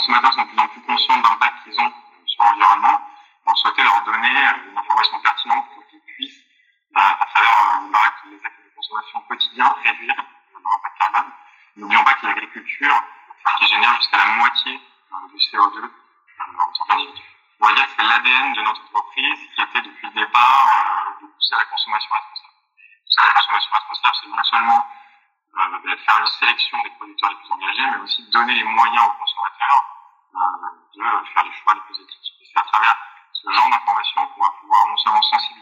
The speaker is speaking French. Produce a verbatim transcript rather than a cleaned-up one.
consommateurs sont de plus en plus conscients de l'impact qu'ils ont sur l'environnement. On souhaitait leur donner une information pertinente pour qu'ils puissent, à travers l'impact des actes de consommation quotidiens, réduire leur impact carbone. N'oublions pas que l'agriculture qui génère jusqu'à la moitié du C O deux en tant qu'individu. On va dire que c'est l'A D N de notre entreprise qui était depuis le départ de pousser à la consommation responsable. Pousser à la consommation responsable, c'est non seulement euh, faire une sélection des producteurs les plus engagés, mais aussi donner les moyens aux consommateurs euh, de faire les choix les plus éthiques. Et c'est à travers ce genre d'informations qu'on va pouvoir non seulement sensibiliser